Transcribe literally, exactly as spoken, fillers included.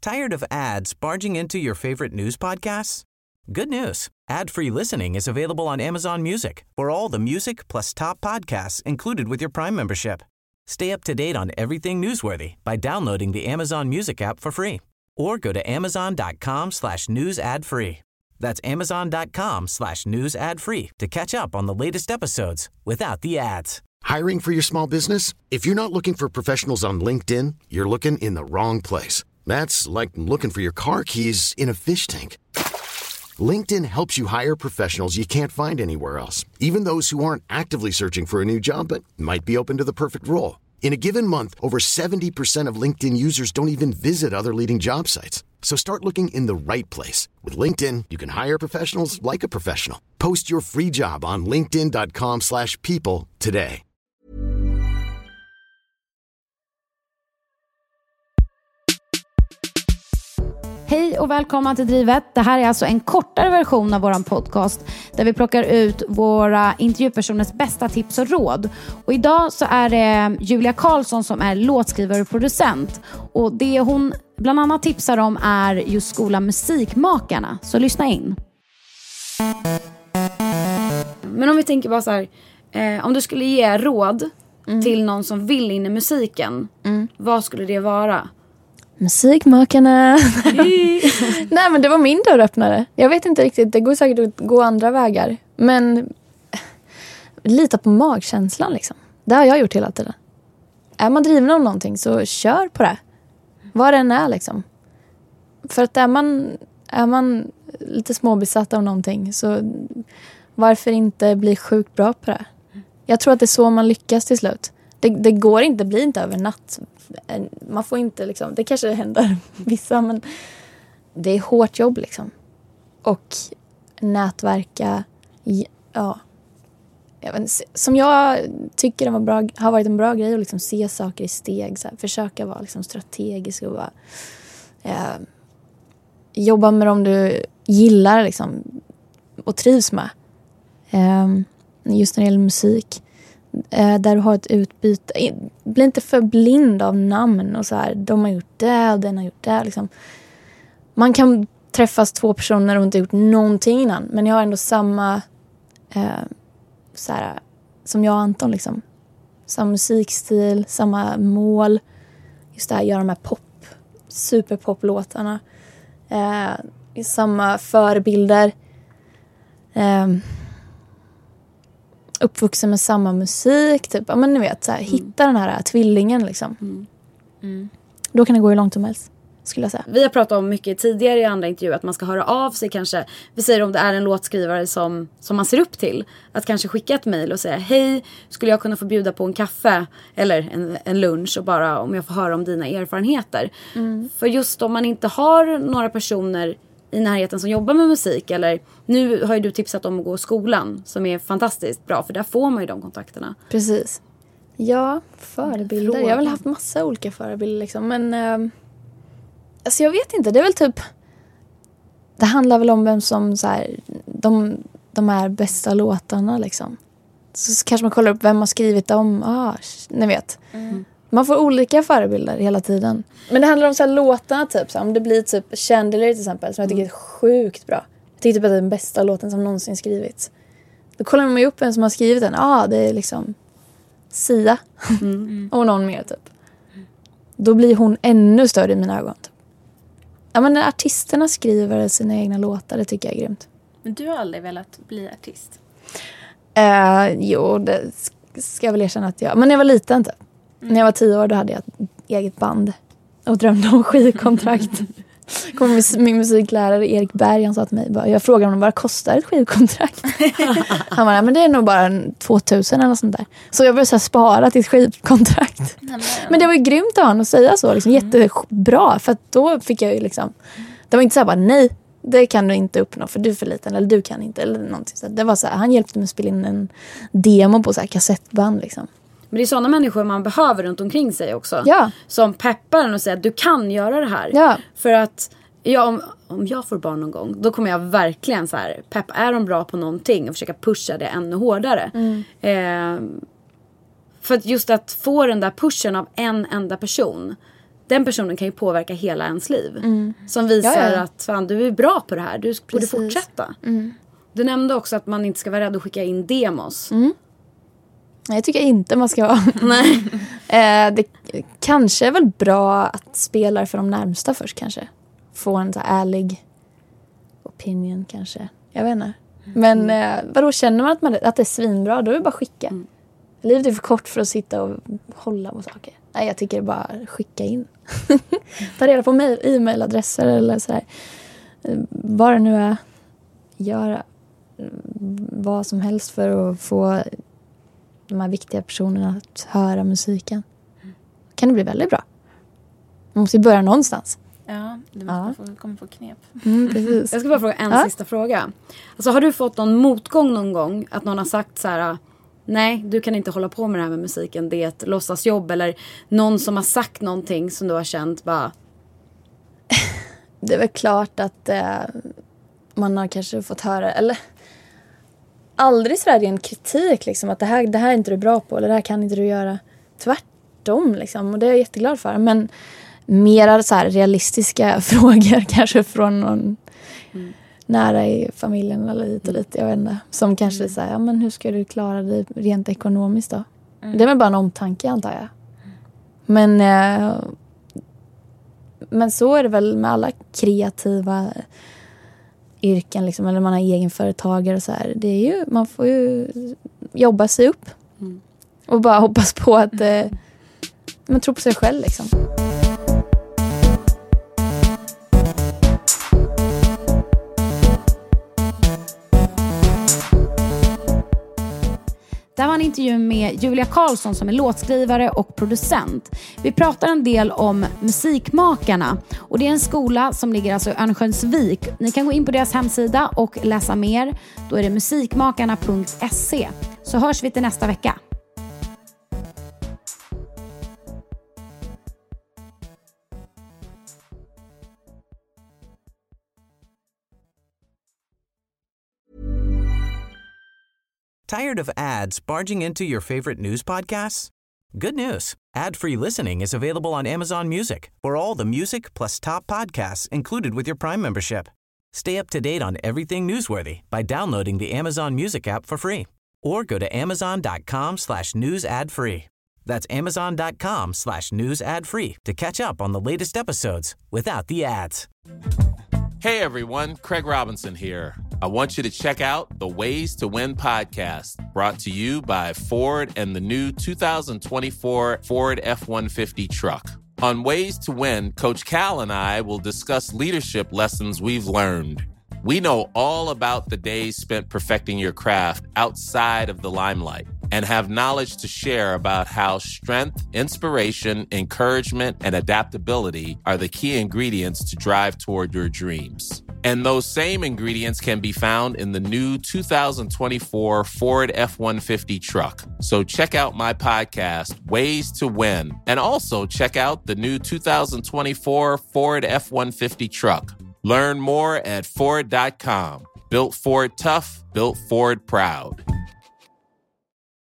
Tired of ads barging into your favorite news podcasts? Good news. Ad-free listening is available on Amazon Music for all the music plus top podcasts included with your Prime membership. Stay up to date on everything newsworthy by downloading the Amazon Music app for free or go to amazon.com slash news ad free. That's amazon.com slash news ad free to catch up on the latest episodes without the ads. Hiring for your small business? If you're not looking for professionals on LinkedIn, you're looking in the wrong place. That's like looking for your car keys in a fish tank. LinkedIn helps you hire professionals you can't find anywhere else, even those who aren't actively searching for a new job but might be open to the perfect role. In a given month, over seventy percent of LinkedIn users don't even visit other leading job sites. So start looking in the right place. With LinkedIn, you can hire professionals like a professional. Post your free job on linkedin.com slash people today. Hej och välkomna till Drivet. Det här är alltså en kortare version av våran podcast där vi plockar ut våra intervjupersoners bästa tips och råd. Och idag så är det Julia Karlsson som är låtskrivare och producent. Och det hon bland annat tipsar om är just skola Musikmakarna. Så lyssna in. Men om vi tänker bara så här, eh, om du skulle ge råd mm. till någon som vill in i musiken, mm. vad skulle det vara? Musikmakarna. Nej, men det var min dörröppnare. Jag vet inte riktigt, det går säkert att gå andra vägar. Men lita på magkänslan liksom. Det har jag gjort hela tiden. Är man driven av någonting så kör på det. Vad det än är liksom. För att är man, är man lite småbesatt av någonting så varför inte bli sjukt bra på det? Jag tror att det är så man lyckas till slut. Det, det går inte, det blir inte över natt. Man får inte liksom, det kanske händer vissa, men det är hårt jobb liksom. Och nätverka, ja. Jag vet, som jag tycker det var bra, har varit en bra grej att liksom se saker i steg. Så här, försöka vara liksom strategisk och bara, eh, jobba med dem du gillar liksom, och trivs med. Eh, just när det gäller musik. Där du har ett utbyte. Bli inte för blind av namn och så här. De har gjort det och den har gjort det. Liksom. Man kan träffas två personer och inte gjort någonting innan. Men jag har ändå samma eh, så här, som jag och Anton. Liksom. Samma musikstil, samma mål. Just det här, göra de här pop, superpoplåtarna. Eh, samma förebilder. Eh, uppvuxen med samma musik typ. Ja, men ni vet, så här, mm. hitta den här tvillingen liksom. Mm. Mm. Då kan det gå hur långt som helst, skulle jag säga. Vi har pratat om mycket tidigare i andra intervjuer att man ska höra av sig kanske. Vi säger om det är en låtskrivare som, som man ser upp till. Att kanske skicka ett mejl och säga hej, skulle jag kunna få bjuda på en kaffe eller en, en lunch och bara om jag får höra om dina erfarenheter. Mm. För just om man inte har några personer i närheten som jobbar med musik, eller nu har ju du tipsat om att gå skolan som är fantastiskt bra, för där får man ju de kontakterna. Precis. Ja, förebilder. Jag har väl haft massa olika förebilder liksom, men eh, alltså jag vet inte, det är väl typ det handlar väl om vem som så här, de, de här bästa låtarna liksom. Så kanske man kollar upp vem har skrivit dem, ah, ni vet. Mm. Man får olika förebilder hela tiden. Men det handlar om så här låtarna typ. Så om det blir typ Chandelier till exempel. Som jag tycker är sjukt bra. Jag tycker typ att det är den bästa låten som någonsin skrivits. Då kollar man ju upp vem som har skrivit den. Ja, ah, det är liksom Sia. Mm. Och någon mer typ. Då blir hon ännu större i mina ögon. Typ. Ja, men när artisterna skriver sina egna låtar, det tycker jag är grymt. Men du har aldrig velat bli artist? Uh, jo, det ska jag väl erkänna att jag... Men när jag var liten typ. Mm. När jag var tio år då hade jag ett eget band och drömde om skivkontrakt. Kom min musiklärare Erik Berg, han sa till mig, bara, jag frågade honom, vad kostar ett skivkontrakt? Han bara, men det är nog bara tvåtusen eller något sånt där. Så jag började så här spara till ett skivkontrakt. Men det var ju grymt av honom att säga så, liksom, jättebra, för att då fick jag ju liksom, det var inte så här bara, nej, det kan du inte uppnå för du är för liten, eller du kan inte, eller någonting. Så det var så här, han hjälpte mig att spela in en demo på så här kassettband liksom. Men det är sådana människor man behöver runt omkring sig också. Ja. Som peppar en och säger att du kan göra det här. Ja. För att ja, om, om jag får barn någon gång, då kommer jag verkligen så här, pepp, är de bra på någonting och försöka pusha det ännu hårdare. Mm. Eh, för att just att få den där pushen av en enda person, den personen kan ju påverka hela ens liv. Mm. Som visar ja, ja. att fan, du är bra på det här. Du borde fortsätta. Mm. Du nämnde också att man inte ska vara rädd att skicka in demos. Mm. Jag tycker inte man ska vara. Nej. eh, det kanske är väl bra att spela för de närmsta först kanske. Få en så här ärlig opinion kanske. Jag vet inte. Men eh, vadå, känner man att, man att det är svinbra, då är det bara att skicka. Mm. Livet är för kort för att sitta och hålla på saker. Nej, jag tycker bara skicka in. Ta reda på mail, e-mailadresser eller sådär. Vad det nu är. Göra vad som helst för att få de här viktiga personerna att höra musiken. Kan det bli väldigt bra. Man måste ju börja någonstans. Ja, du måste ja. få, kommer få knep. Mm, precis. Jag ska bara fråga en ja. sista fråga. Alltså, har du fått någon motgång någon gång? Att någon har sagt så här: nej, du kan inte hålla på med det här med musiken. Det är ett låtsasjobb. Eller någon som har sagt någonting som du har känt bara... Det är väl klart att eh, man har kanske fått höra... Eller aldrig så där en kritik liksom. Att det här, det här är inte du bra på. Eller det här kan inte du göra. Tvärtom liksom. Och det är jag jätteglad för. Men mera så här realistiska frågor kanske från någon... Mm. nära i familjen eller lite och lite, jag vet inte. Som kanske mm. säger, ja men hur ska du klara dig rent ekonomiskt då? Mm. Det är väl bara en omtanke antar jag. Men eh, men så är det väl med alla kreativa yrken liksom, eller man har egenföretagare och så här. Det är ju, man får ju jobba sig upp. Mm. Och bara hoppas på att eh, man tror på sig själv liksom. Det var en intervju med Julia Karlsson som är låtskrivare och producent. Vi pratar en del om Musikmakarna. Och det är en skola som ligger alltså i Örnsköldsvik. Ni kan gå in på deras hemsida och läsa mer. Då är det musikmakarna punkt se. Så hörs vi till nästa vecka. Tired of ads barging into your favorite news podcasts? Good news. Ad-free listening is available on Amazon Music for all the music plus top podcasts included with your Prime membership. Stay up to date on everything newsworthy by downloading the Amazon Music app for free or go to amazon.com slash news ad free. That's amazon.com slash news ad free to catch up on the latest episodes without the ads. Hey everyone, Craig Robinson here. I want you to check out the Ways to Win podcast, brought to you by Ford and the new two thousand twenty-four Ford F one fifty truck. On Ways to Win, Coach Cal and I will discuss leadership lessons we've learned. We know all about the days spent perfecting your craft outside of the limelight and have knowledge to share about how strength, inspiration, encouragement, and adaptability are the key ingredients to drive toward your dreams. And those same ingredients can be found in the new two thousand twenty-four Ford F one fifty truck. So check out my podcast, Ways to Win, and also check out the new two thousand twenty-four Ford F one fifty truck. Learn more at Ford dot com. Built Ford tough, built Ford proud.